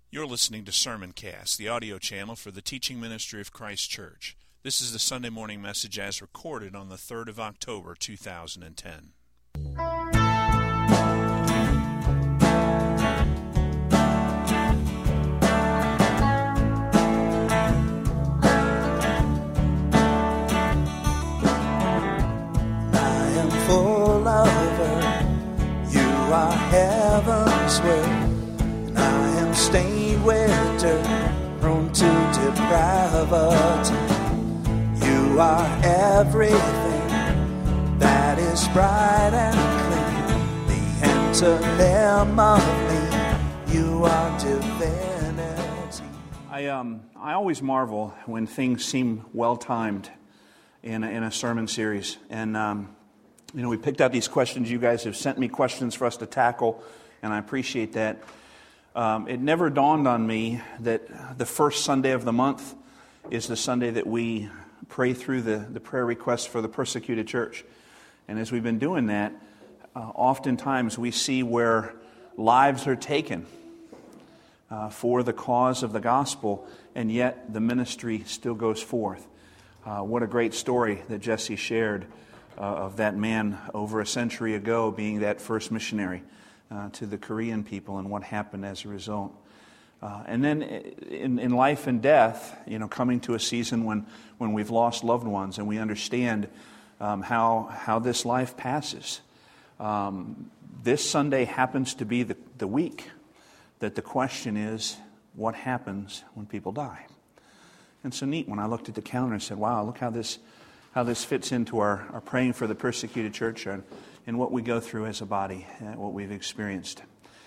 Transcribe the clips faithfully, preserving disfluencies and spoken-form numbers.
You're listening to Sermoncast, the audio channel for the teaching ministry of Christ Church. This is the Sunday morning message as recorded on the third of October, two thousand ten. I am full of her, you are heaven's will. Stained with dirt, prone to depravity. You are everything that is bright and clean. The antonym of me, you are divinity. I um I always marvel when things seem well timed in a, in a sermon series, and um, you know we picked out these questions. You guys have sent me questions for us to tackle, and I appreciate that. Um, it never dawned on me that the first Sunday of the month is the Sunday that we pray through the, the prayer requests for the persecuted church. And as we've been doing that, uh, oftentimes we see where lives are taken uh, for the cause of the gospel, and yet the ministry still goes forth. Uh, what a great story that Jesse shared uh, of that man over a century ago being that first missionary Uh, to the Korean people and what happened as a result. Uh, and then in, in life and death, you know, coming to a season when, when we've lost loved ones and we understand um, how how this life passes. Um, this Sunday happens to be the, the week that the question is, what happens when people die? And so neat when I looked at the calendar and said, wow, look how this how this fits into our, our praying for the persecuted church and, and what we go through as a body, uh, what we've experienced.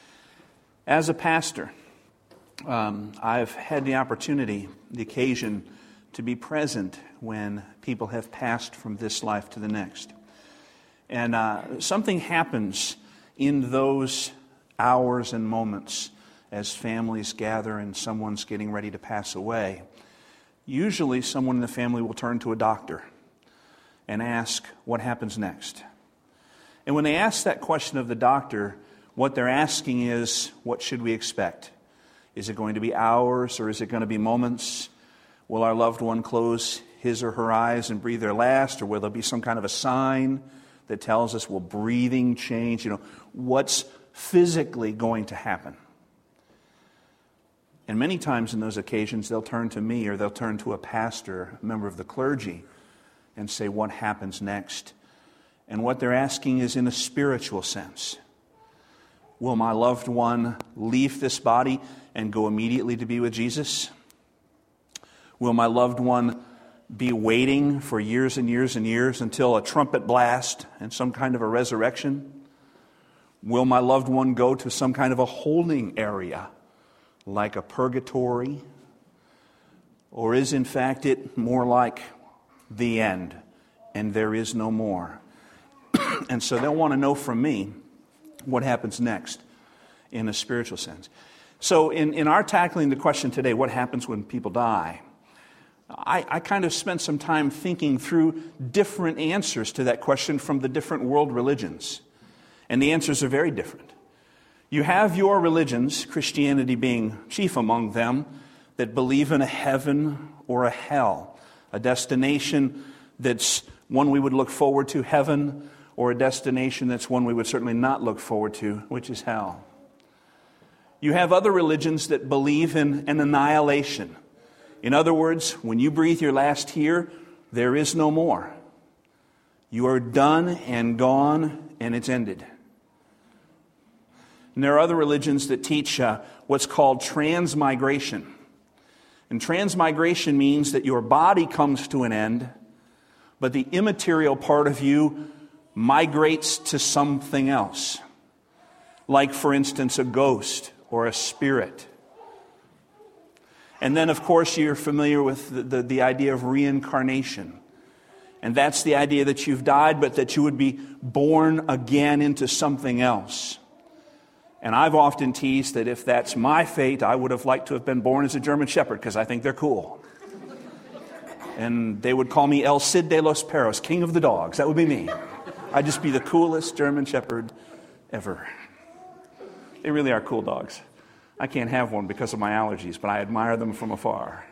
As a pastor, um, I've had the opportunity, the occasion, to be present when people have passed from this life to the next. And uh, something happens in those hours and moments as families gather and someone's getting ready to pass away. Usually someone in the family will turn to a doctor and ask what happens next. And when they ask that question of the doctor, what they're asking is, what should we expect? Is it going to be hours or is it going to be moments? Will our loved one close his or her eyes and breathe their last? Or will there be some kind of a sign that tells us, will breathing change? You know, what's physically going to happen? And many times in those occasions, they'll turn to me or they'll turn to a pastor, a member of the clergy, and say, what happens next? And what they're asking is in a spiritual sense. Will my loved one leave this body and go immediately to be with Jesus? Will my loved one be waiting for years and years and years until a trumpet blast and some kind of a resurrection? Will my loved one go to some kind of a holding area like a purgatory? Or is in fact it more like the end and there is no more? And so they'll want to know from me what happens next in a spiritual sense. So in, in our tackling the question today, what happens when people die, I, I kind of spent some time thinking through different answers to that question from the different world religions. And the answers are very different. You have your religions, Christianity being chief among them, that believe in a heaven or a hell, a destination that's one we would look forward to, heaven, or a destination that's one we would certainly not look forward to, which is hell. You have other religions that believe in an annihilation. In other words, when you breathe your last here, there is no more. You are done and gone, and it's ended. And there are other religions that teach uh, what's called transmigration. And transmigration means that your body comes to an end, but the immaterial part of you migrates to something else. Like, for instance, a ghost or a spirit. And then, of course, you're familiar with the, the, the idea of reincarnation. And that's the idea that you've died, but that you would be born again into something else. And I've often teased that if that's my fate, I would have liked to have been born as a German Shepherd, because I think they're cool. And they would call me El Cid de los Perros, King of the Dogs. That would be me. I'd just be the coolest German Shepherd ever. They really are cool dogs. I can't have one because of my allergies, but I admire them from afar.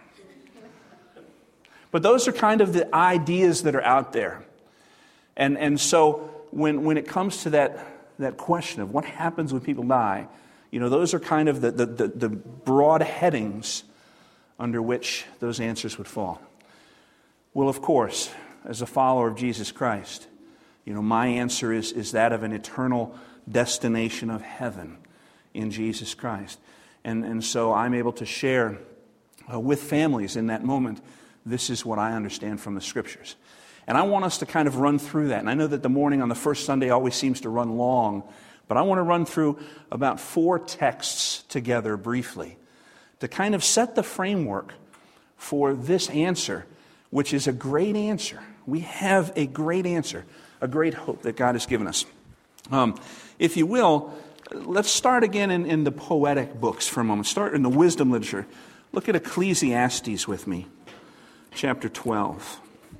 But those are kind of the ideas that are out there. And and so when when it comes to that, that question of what happens when people die, you know, those are kind of the, the, the, the broad headings under which those answers would fall. Well, of course, as a follower of Jesus Christ, you know, my answer is, is that of an eternal destination of heaven in Jesus Christ. And, and so I'm able to share uh, with families in that moment, this is what I understand from the Scriptures. And I want us to kind of run through that. And I know that the morning on the first Sunday always seems to run long, but I want to run through about four texts together briefly to kind of set the framework for this answer, which is a great answer. We have a great answer, a great hope that God has given us. Um, if you will, let's start again in, in the poetic books for a moment. Start in the wisdom literature. Look at Ecclesiastes with me, chapter twelve.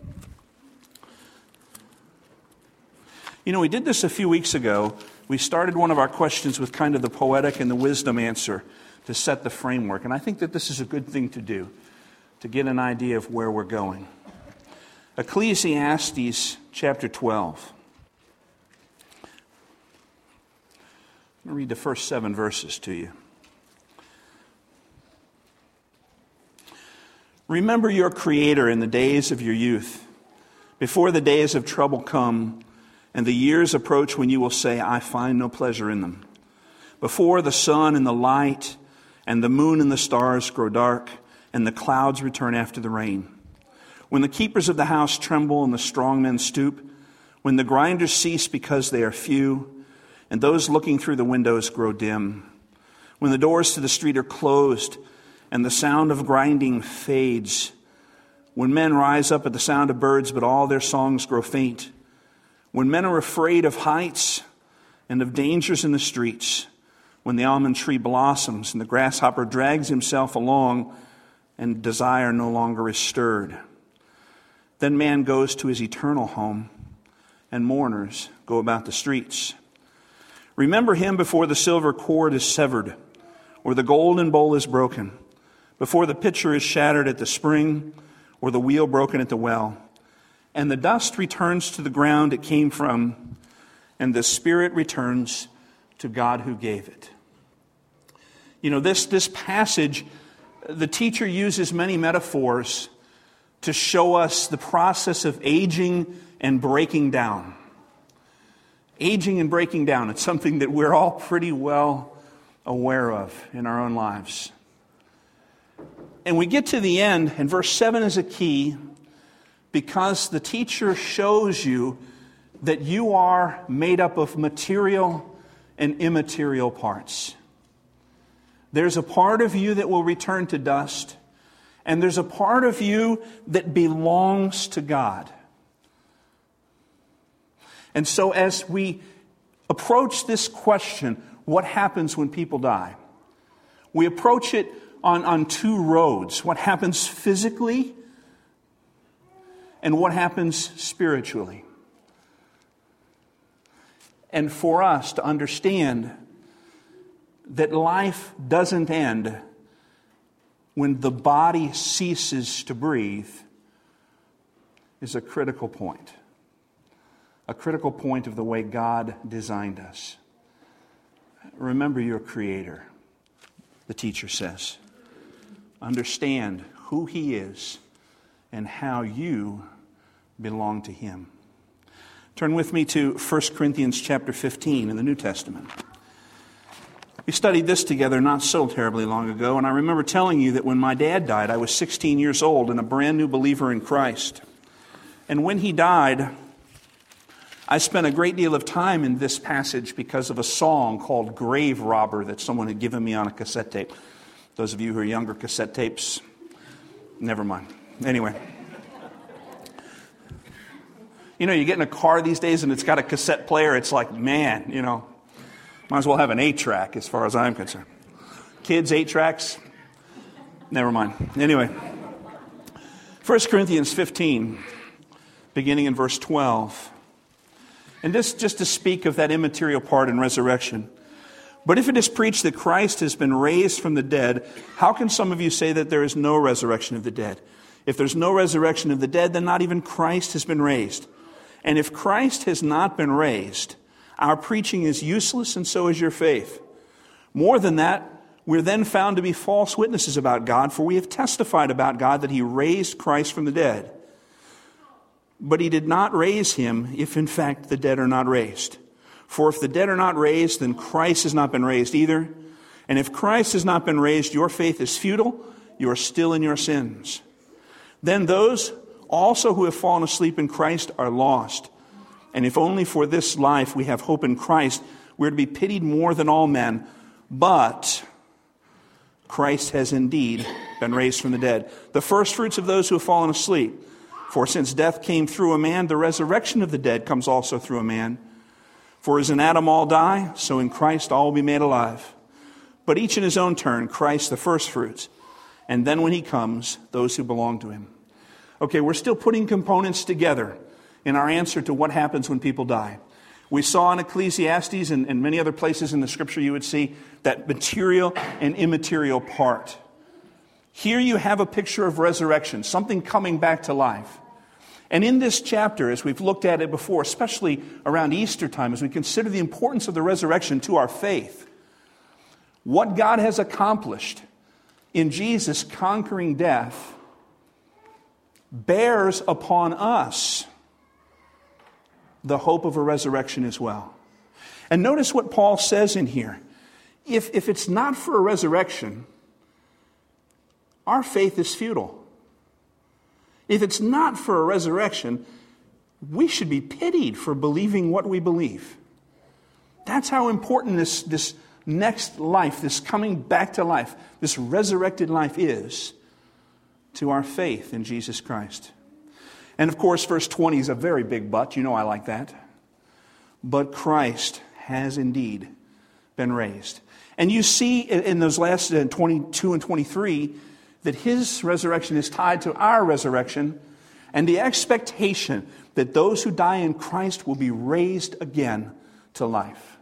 You know, we did this a few weeks ago. We started one of our questions with kind of the poetic and the wisdom answer to set the framework. And I think that this is a good thing to do, to get an idea of where we're going. Ecclesiastes chapter twelve. I'm going to read the first seven verses to you. Remember your Creator in the days of your youth, before the days of trouble come, and the years approach when you will say, I find no pleasure in them. Before the sun and the light and the moon and the stars grow dark, and the clouds return after the rain. When the keepers of the house tremble and the strong men stoop, when the grinders cease because they are few, and those looking through the windows grow dim. When the doors to the street are closed, and the sound of grinding fades. When men rise up at the sound of birds, but all their songs grow faint. When men are afraid of heights and of dangers in the streets, when the almond tree blossoms and the grasshopper drags himself along and desire no longer is stirred, then man goes to his eternal home and mourners go about the streets. Remember him before the silver cord is severed or the golden bowl is broken, before the pitcher is shattered at the spring or the wheel broken at the well. And the dust returns to the ground it came from, and the spirit returns to God who gave it. You know, this, this passage, the teacher uses many metaphors to show us the process of aging and breaking down. Aging and breaking down. It's something that we're all pretty well aware of in our own lives. And we get to the end, and verse seven is a key, because the teacher shows you that you are made up of material and immaterial parts. There's a part of you that will return to dust, and there's a part of you that belongs to God. And so as we approach this question, what happens when people die? We approach it on, on two roads. What happens physically and what happens spiritually. And for us to understand that life doesn't end when the body ceases to breathe is a critical point. A critical point of the way God designed us. Remember your Creator, the teacher says. Understand who He is and how you belong to Him. Turn with me to First Corinthians chapter fifteen in the New Testament. We studied this together not so terribly long ago, and I remember telling you that when my dad died, I was sixteen years old and a brand new believer in Christ. And when he died, I spent a great deal of time in this passage because of a song called Grave Robber that someone had given me on a cassette tape. Those of you who are younger, cassette tapes, never mind. Anyway. You know, you get in a car these days and it's got a cassette player. It's like, man, you know, might as well have an eight-track as far as I'm concerned. Kids, eight-tracks, never mind. Anyway, First Corinthians fifteen, beginning in verse twelve. And this just to speak of that immaterial part in resurrection. But if it is preached that Christ has been raised from the dead, how can some of you say that there is no resurrection of the dead? If there's no resurrection of the dead, then not even Christ has been raised. And if Christ has not been raised, our preaching is useless, and so is your faith. More than that, we're then found to be false witnesses about God, for we have testified about God that he raised Christ from the dead. But he did not raise him if in fact the dead are not raised. For if the dead are not raised, then Christ has not been raised either. And if Christ has not been raised, your faith is futile. You are still in your sins. Then those also who have fallen asleep in Christ are lost. And if only for this life we have hope in Christ, we're to be pitied more than all men. But Christ has indeed been raised from the dead, the first fruits of those who have fallen asleep. For since death came through a man, the resurrection of the dead comes also through a man. For as in Adam all die, so in Christ all will be made alive. But each in his own turn, Christ the first fruits, and then when he comes, those who belong to him. Okay, we're still putting components together in our answer to what happens when people die. We saw in Ecclesiastes and, and many other places in the Scripture you would see that material and immaterial part. Here you have a picture of resurrection, something coming back to life. And in this chapter, as we've looked at it before, especially around Easter time, as we consider the importance of the resurrection to our faith, what God has accomplished in Jesus conquering death bears upon us the hope of a resurrection as well. And notice what Paul says in here. If, if it's not for a resurrection, our faith is futile. If it's not for a resurrection, we should be pitied for believing what we believe. That's how important this, this next life, this coming back to life, this resurrected life is to our faith in Jesus Christ. And of course, verse twenty is a very big but. You know I like that. But Christ has indeed been raised. And you see in those last twenty-two and twenty-three that his resurrection is tied to our resurrection and the expectation that those who die in Christ will be raised again to life.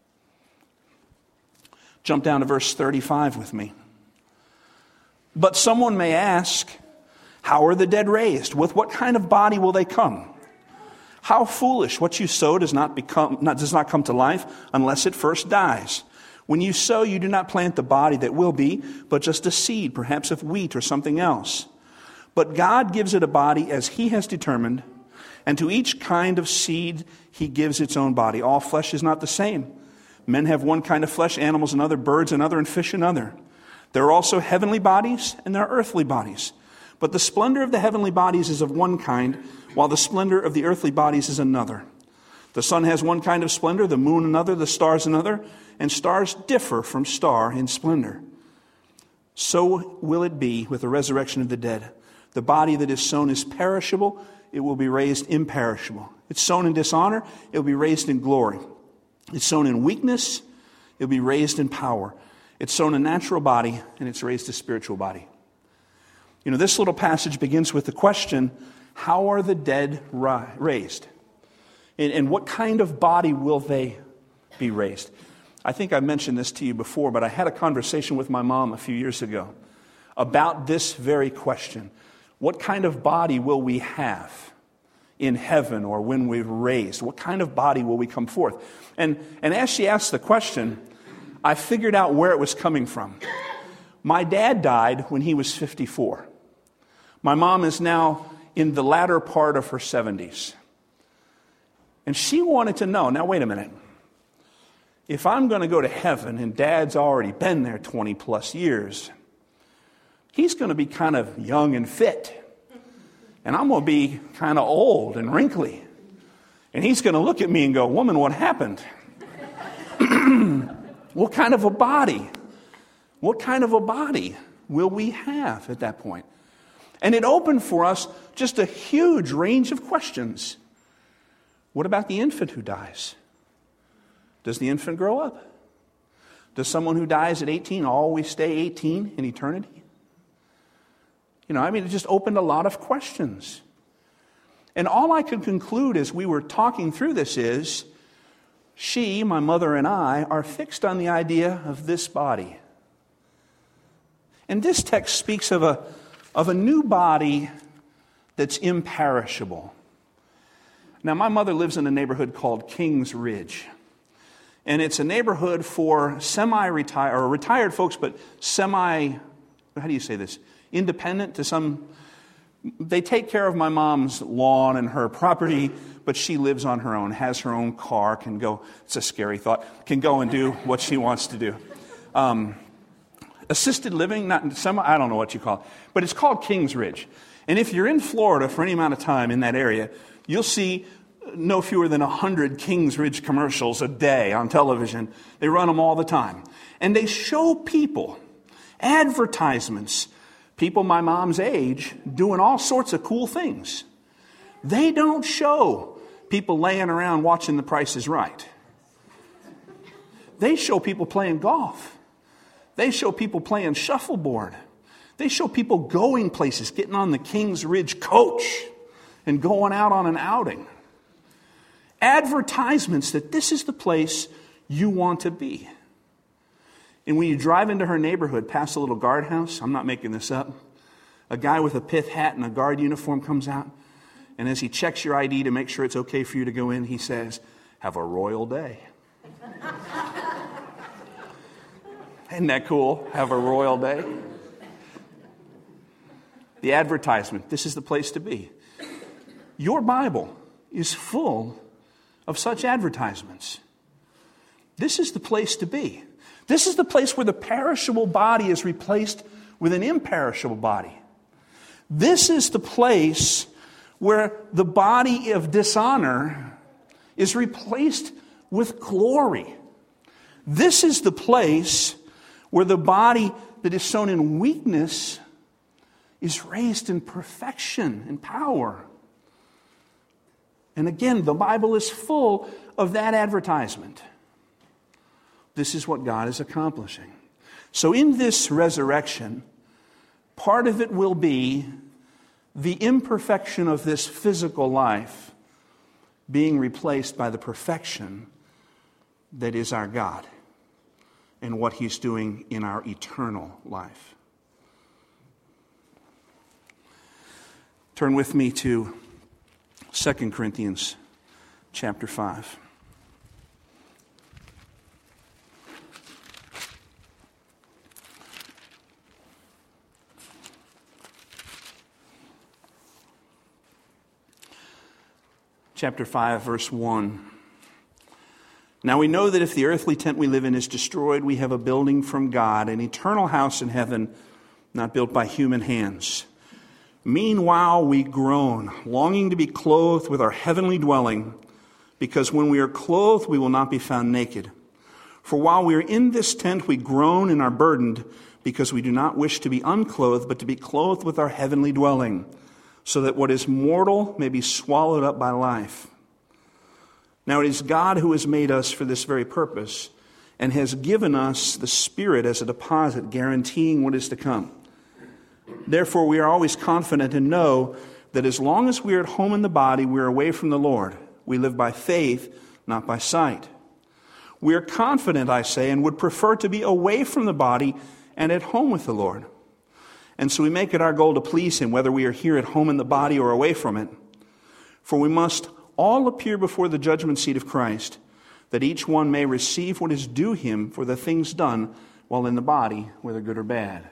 Jump down to verse thirty-five with me. But someone may ask, how are the dead raised? With what kind of body will they come? How foolish! What you sow does not become not, does not come to life unless it first dies. When you sow, you do not plant the body that will be, but just a seed, perhaps of wheat or something else. But God gives it a body as he has determined, and to each kind of seed he gives its own body. All flesh is not the same. Men have one kind of flesh, animals another, birds another, and fish another. There are also heavenly bodies, and there are earthly bodies. But the splendor of the heavenly bodies is of one kind, while the splendor of the earthly bodies is another. The sun has one kind of splendor, the moon another, the stars another, and stars differ from star in splendor. So will it be with the resurrection of the dead. The body that is sown is perishable, it will be raised imperishable. It's sown in dishonor, it will be raised in glory. It's sown in weakness, it will be raised in power. It's sown a natural body, and it's raised a spiritual body. You know, this little passage begins with the question, how are the dead raised? And, and what kind of body will they be raised? I think I mentioned this to you before, but I had a conversation with my mom a few years ago about this very question. What kind of body will we have in heaven or when we're raised? What kind of body will we come forth? And, and as she asked the question, I figured out where it was coming from. My dad died when he was fifty-four. My mom is now in the latter part of her seventies. And she wanted to know, now wait a minute, if I'm going to go to heaven and Dad's already been there twenty plus years, he's going to be kind of young and fit. And I'm going to be kind of old and wrinkly. And he's going to look at me and go, woman, what happened? What kind of a body? What kind of a body will we have at that point? And it opened for us just a huge range of questions. What about the infant who dies? Does the infant grow up? Does someone who dies at eighteen always stay eighteen in eternity? You know, I mean, it just opened a lot of questions. And all I could conclude as we were talking through this is, she, my mother, and I are fixed on the idea of this body. And this text speaks of a, of a new body that's imperishable. Now, my mother lives in a neighborhood called Kings Ridge. And it's a neighborhood for semi-retired, or retired folks, but semi, how do you say this? Independent to some. They take care of my mom's lawn and her property, but she lives on her own, has her own car, can go, it's a scary thought, can go and do what she wants to do. Um, assisted living, not semi, I don't know what you call it, but it's called Kings Ridge. And if you're in Florida for any amount of time in that area, you'll see no fewer than one hundred Kings Ridge commercials a day on television. They run them all the time. And they show people, advertisements, people my mom's age doing all sorts of cool things. They don't show people laying around watching The Price is Right. They show people playing golf. They show people playing shuffleboard. They show people going places, getting on the Kings Ridge coach and going out on an outing. Advertisements that this is the place you want to be. And when you drive into her neighborhood, past a little guardhouse, I'm not making this up, a guy with a pith hat and a guard uniform comes out, and as he checks your I D to make sure it's okay for you to go in, he says, "Have a royal day." Isn't that cool? Have a royal day. The advertisement, this is the place to be. Your Bible is full of such advertisements. This is the place to be. This is the place where the perishable body is replaced with an imperishable body. This is the place where the body of dishonor is replaced with glory. This is the place where the body that is sown in weakness is raised in perfection and power. And again, the Bible is full of that advertisement. This is what God is accomplishing. So in this resurrection, part of it will be the imperfection of this physical life being replaced by the perfection that is our God and what He's doing in our eternal life. Turn with me to Second Corinthians chapter five. Chapter five, verse one. Now we know that if the earthly tent we live in is destroyed, we have a building from God, an eternal house in heaven, not built by human hands. Meanwhile, we groan, longing to be clothed with our heavenly dwelling, because when we are clothed, we will not be found naked. For while we are in this tent, we groan and are burdened, because we do not wish to be unclothed, but to be clothed with our heavenly dwelling, so that what is mortal may be swallowed up by life. Now it is God who has made us for this very purpose, and has given us the Spirit as a deposit, guaranteeing what is to come. Therefore, we are always confident and know that as long as we are at home in the body, we are away from the Lord. We live by faith, not by sight. We are confident, I say, and would prefer to be away from the body and at home with the Lord. And so we make it our goal to please Him, whether we are here at home in the body or away from it. For we must all appear before the judgment seat of Christ, that each one may receive what is due him for the things done while in the body, whether good or bad.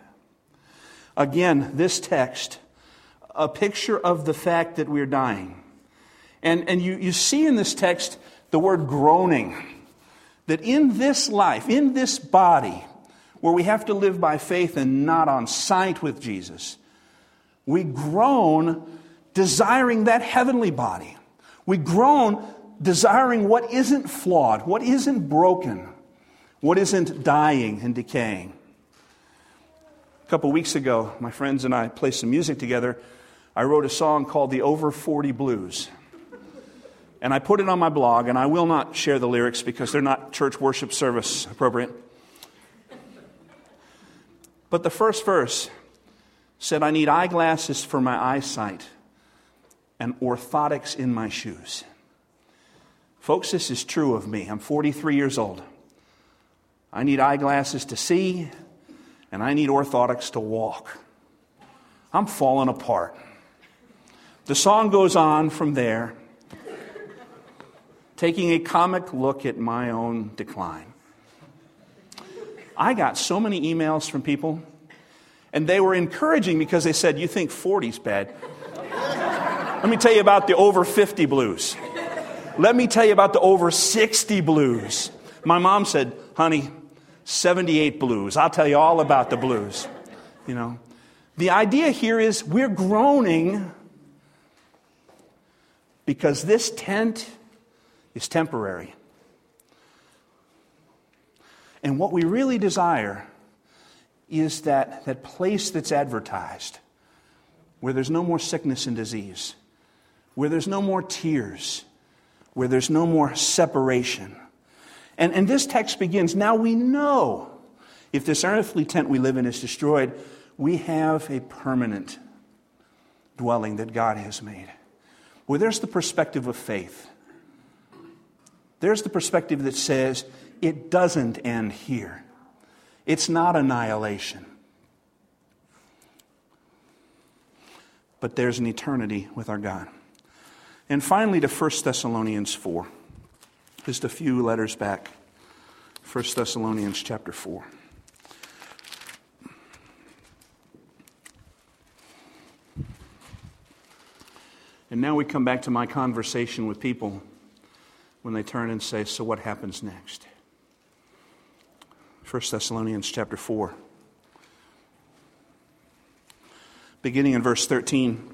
Again, this text, a picture of the fact that we're dying. And, and you, you see in this text the word groaning. That in this life, in this body, where we have to live by faith and not on sight with Jesus, we groan desiring that heavenly body. We groan desiring what isn't flawed, what isn't broken, what isn't dying and decaying. A couple weeks ago, my friends and I played some music together. I wrote a song called the Over forty Blues. And I put it on my blog, and I will not share the lyrics because they're not church worship service appropriate. But the first verse said, I need eyeglasses for my eyesight and orthotics in my shoes. Folks, this is true of me. I'm forty-three years old. I need eyeglasses to see, and I need orthotics to walk. I'm falling apart. The song goes on from there, taking a comic look at my own decline. I got so many emails from people, and they were encouraging because they said, you think forty's bad. Let me tell you about the over fifty blues. Let me tell you about the over sixty blues. My mom said, honey, seventy-eight blues. I'll tell you all about the blues. You know, the idea here is we're groaning because this tent is temporary. And what we really desire is that, that place that's advertised, where there's no more sickness and disease, where there's no more tears, where there's no more separation. And, and this text begins, now we know if this earthly tent we live in is destroyed, we have a permanent dwelling that God has made. Well, there's the perspective of faith. There's the perspective that says it doesn't end here. It's not annihilation. But there's an eternity with our God. And finally to First Thessalonians four. Just a few letters back. First Thessalonians chapter four. And now we come back to my conversation with people when they turn and say, so what happens next? First Thessalonians chapter four. Beginning in verse thirteen.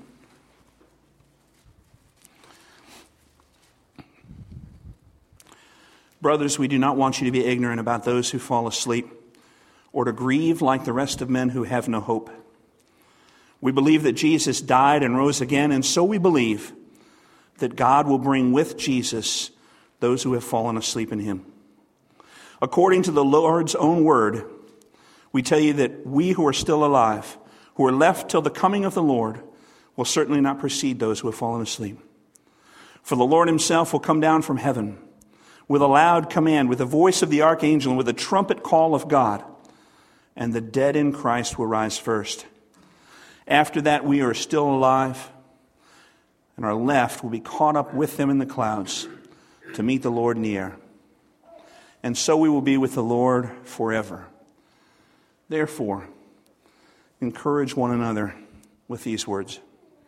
Brothers, we do not want you to be ignorant about those who fall asleep, or to grieve like the rest of men who have no hope. We believe that Jesus died and rose again, and so we believe that God will bring with Jesus those who have fallen asleep in him. According to the Lord's own word, we tell you that we who are still alive, who are left till the coming of the Lord, will certainly not precede those who have fallen asleep. For the Lord himself will come down from heaven with a loud command, with the voice of the archangel, and with a trumpet call of God, and the dead in Christ will rise first. After that, we are still alive, and our left will be caught up with them in the clouds to meet the Lord in the air. And so we will be with the Lord forever. Therefore, encourage one another with these words.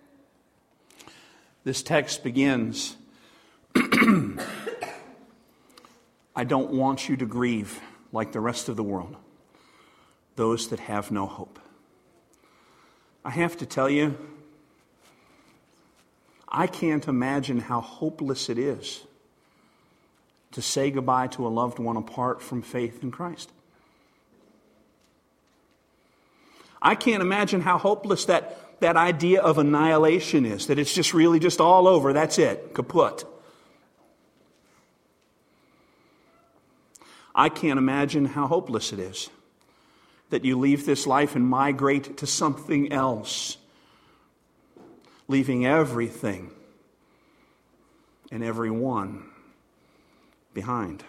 This text begins, I don't want you to grieve like the rest of the world, those that have no hope. I have to tell you, I can't imagine how hopeless it is to say goodbye to a loved one apart from faith in Christ. I can't imagine how hopeless that, that idea of annihilation is, that it's just really just all over, that's it, kaput. I can't imagine how hopeless it is that you leave this life and migrate to something else, leaving everything and everyone behind.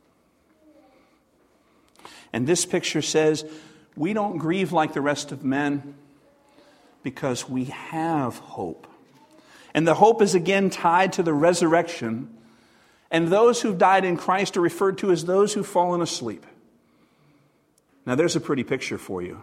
And this picture says, we don't grieve like the rest of men because we have hope. And the hope is again tied to the resurrection. And those who've died in Christ are referred to as those who've fallen asleep. Now there's a pretty picture for you.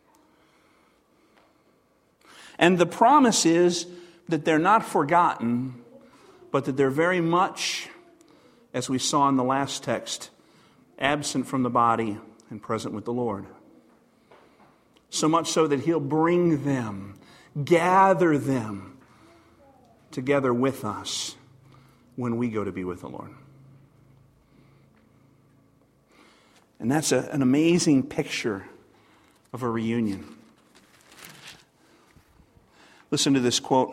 And the promise is that they're not forgotten, but that they're very much, as we saw in the last text, absent from the body and present with the Lord. So much so that he'll bring them, gather them together with us when we go to be with the Lord. And that's a, an amazing picture of a reunion. Listen to this quote.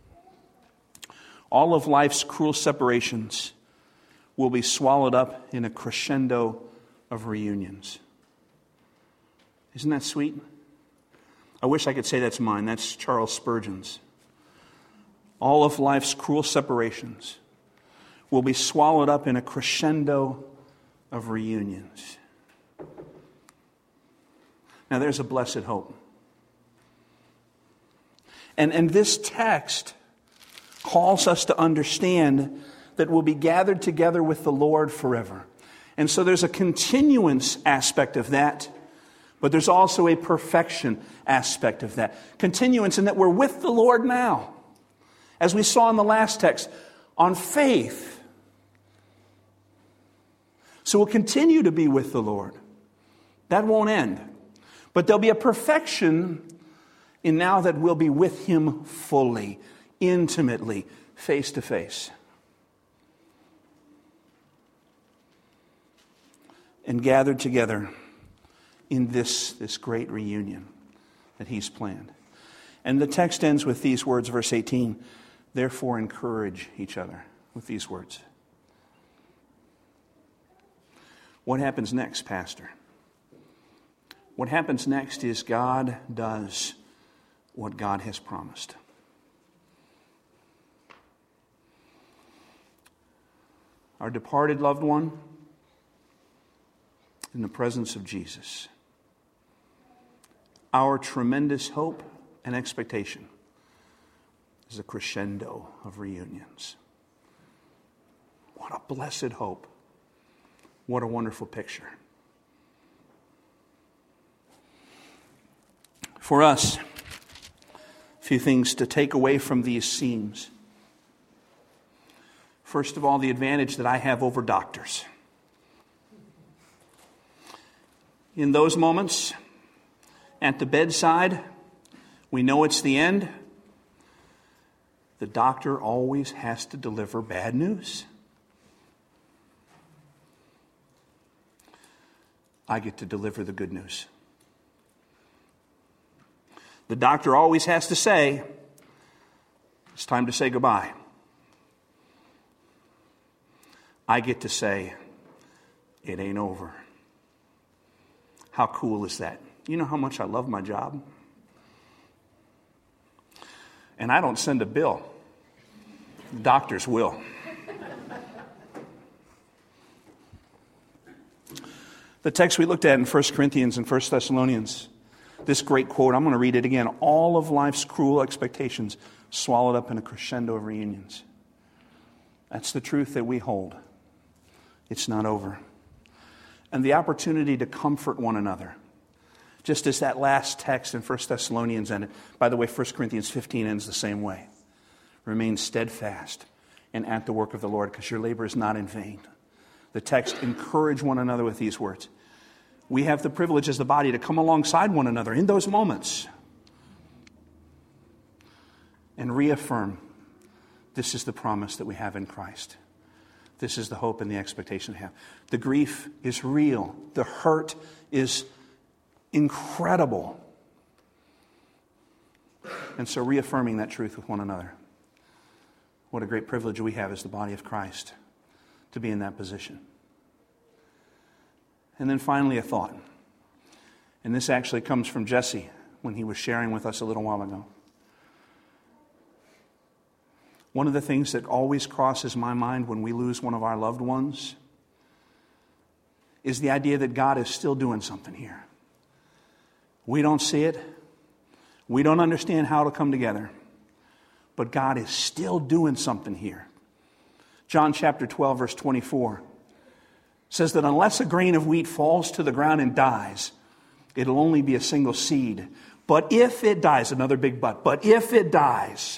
All of life's cruel separations will be swallowed up in a crescendo of reunions. Isn't that sweet? I wish I could say that's mine. That's Charles Spurgeon's. All of life's cruel separations will be swallowed up in a crescendo of reunions. Now there's a blessed hope. And, and this text calls us to understand that we'll be gathered together with the Lord forever. And so there's a continuance aspect of that, but there's also a perfection aspect of that. Continuance in that we're with the Lord now. As we saw in the last text, on faith. So we'll continue to be with the Lord. That won't end. But there'll be a perfection in now that we'll be with Him fully, intimately, face to face. And gathered together in this, this great reunion that He's planned. And the text ends with these words, verse eighteen, therefore encourage each other, with these words. What happens next, Pastor? What happens next is God does what God has promised. Our departed loved one, in the presence of Jesus. Our tremendous hope and expectation is a crescendo of reunions. What a blessed hope. What a wonderful picture. For us, a few things to take away from these scenes. First of all, the advantage that I have over doctors. In those moments, at the bedside, we know it's the end. The doctor always has to deliver bad news. I get to deliver the good news. The doctor always has to say, it's time to say goodbye. I get to say, it ain't over. How cool is that? You know how much I love my job? And I don't send a bill. Doctors will. The text we looked at in First Corinthians and First Thessalonians, this great quote, I'm going to read it again. All of life's cruel expectations swallowed up in a crescendo of reunions. That's the truth that we hold. It's not over. And the opportunity to comfort one another. Just as that last text in First Thessalonians ended. By the way, First Corinthians fifteen ends the same way. Remain steadfast and at the work of the Lord, because your labor is not in vain. The text, encourage one another with these words. We have the privilege as the body to come alongside one another in those moments and reaffirm this is the promise that we have in Christ. This is the hope and the expectation we have. The grief is real. The hurt is incredible. And so reaffirming that truth with one another. What a great privilege we have as the body of Christ to be in that position. And then finally a thought. And this actually comes from Jesse when he was sharing with us a little while ago. One of the things that always crosses my mind when we lose one of our loved ones is the idea that God is still doing something here. We don't see it. We don't understand how to come together. But God is still doing something here. John chapter twelve, verse twenty-four says that unless a grain of wheat falls to the ground and dies, it'll only be a single seed. But if it dies, another big but, but if it dies,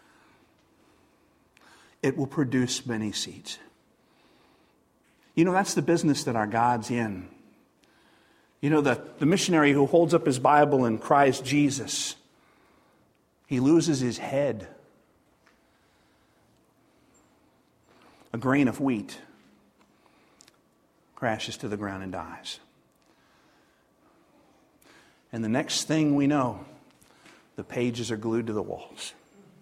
it will produce many seeds. You know, that's the business that our God's in. You know, the, the missionary who holds up his Bible and cries, Jesus, he loses his head. A grain of wheat crashes to the ground and dies. And the next thing we know, the pages are glued to the walls.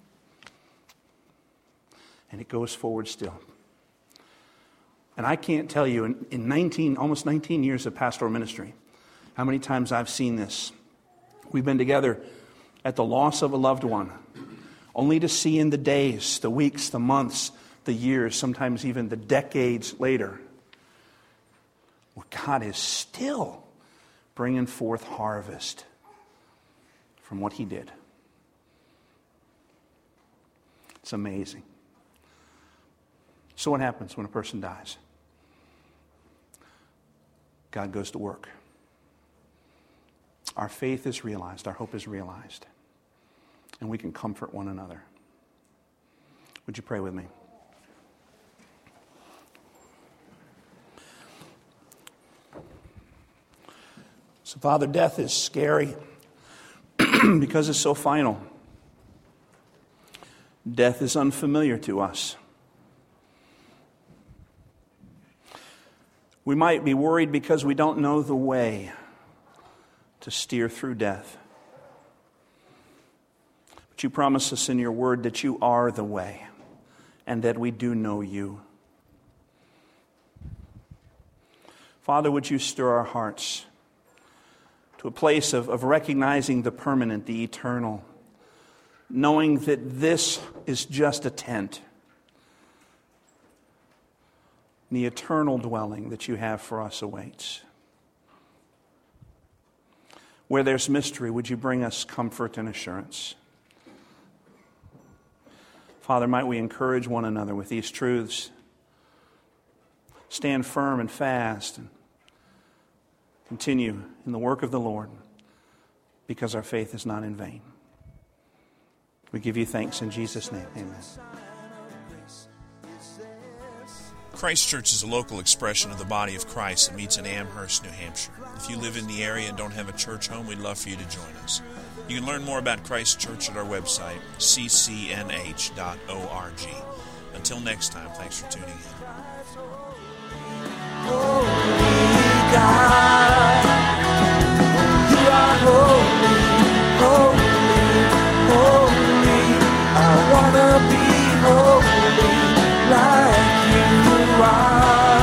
And it goes forward still. And I can't tell you, in, in nineteen, almost nineteen years of pastoral ministry, how many times I've seen this. We've been together at the loss of a loved one, only to see in the days, the weeks, the months, the years, sometimes even the decades later, where God is still bringing forth harvest from what he did. It's amazing. So what happens when a person dies? God goes to work. Our faith is realized. Our hope is realized. And we can comfort one another. Would you pray with me? So, Father, death is scary because it's so final. Death is unfamiliar to us. We might be worried because we don't know the way to steer through death. But you promise us in your word that you are the way and that we do know you. Father, would you stir our hearts to a place of, of recognizing the permanent, the eternal, knowing that this is just a tent, the eternal dwelling that you have for us awaits. Where there's mystery, would you bring us comfort and assurance? Father, might we encourage one another with these truths. Stand firm and fast and continue in the work of the Lord, because our faith is not in vain. We give you thanks in Jesus' name. Amen. Christ Church is a local expression of the body of Christ that meets in Amherst, New Hampshire. If you live in the area and don't have a church home, we'd love for you to join us. You can learn more about Christ Church at our website, c c n h dot org. Until next time, thanks for tuning in. Holy God, you are holy, holy, holy. I want to be holy like you are.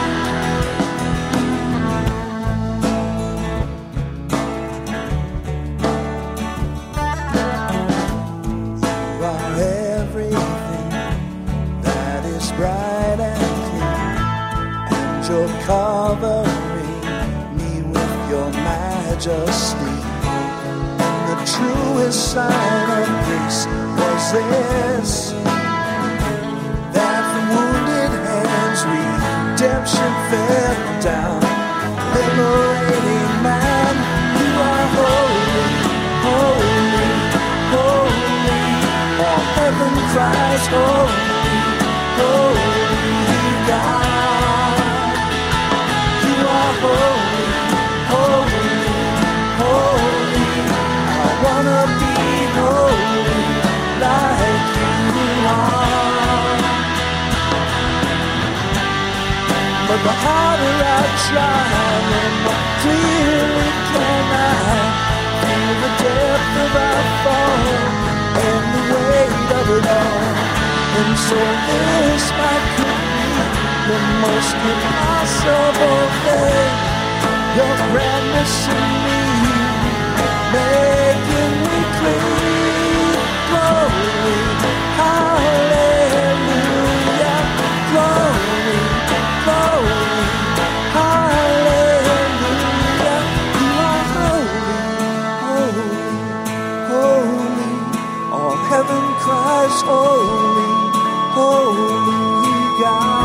You are everything that is bright and clean, and you're covering me with your majesty. And the truest sign of grace was this, that from wounded hands redemption fell down, liberating man. You are holy, holy, holy. All heaven cries holy, holy God. You are holy, holy, holy. I wanna be holy like you are. But the harder I try, the more clearly can I feel the depth of our fall and the weight of it all. And so this might could be the most impossible thing. Your grandness in me, making me clean. Glory, hallelujah. Glory, glory, hallelujah. You are holy, holy, holy. All heaven cries holy, holy God.